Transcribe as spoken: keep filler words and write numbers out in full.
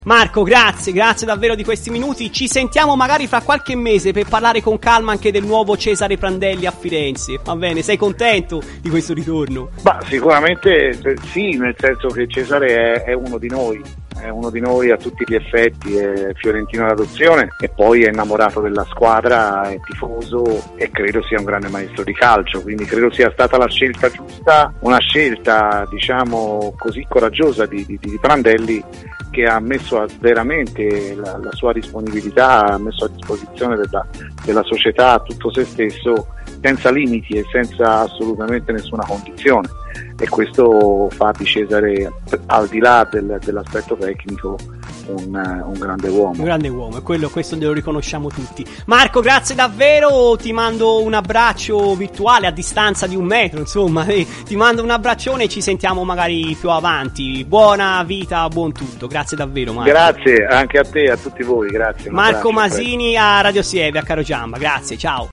Marco, grazie, grazie davvero di questi minuti. Ci sentiamo magari fra qualche mese per parlare con calma anche del nuovo Cesare Prandelli a Firenze. Va bene, sei contento di questo ritorno? Bah, sicuramente sì, nel senso che Cesare è, è uno di noi, è uno di noi a tutti gli effetti, è fiorentino d'adozione e poi è innamorato della squadra, è tifoso e credo sia un grande maestro di calcio, quindi credo sia stata la scelta giusta, una scelta diciamo così coraggiosa di, di, di Prandelli, che ha messo veramente la, la sua disponibilità, ha messo a disposizione della, della società tutto se stesso, senza limiti e senza assolutamente nessuna condizione, e questo fa di Cesare, al di là del, dell'aspetto tecnico, un, un grande uomo. Un grande uomo, e quello, questo lo riconosciamo tutti. Marco, grazie davvero, ti mando un abbraccio virtuale a distanza di un metro, insomma, eh, ti mando un abbraccione e ci sentiamo magari più avanti. Buona vita, buon tutto, grazie davvero Marco. Grazie anche a te e a tutti voi, grazie. Marco Masini a Radio Sieve, a Carogiamba, grazie, ciao.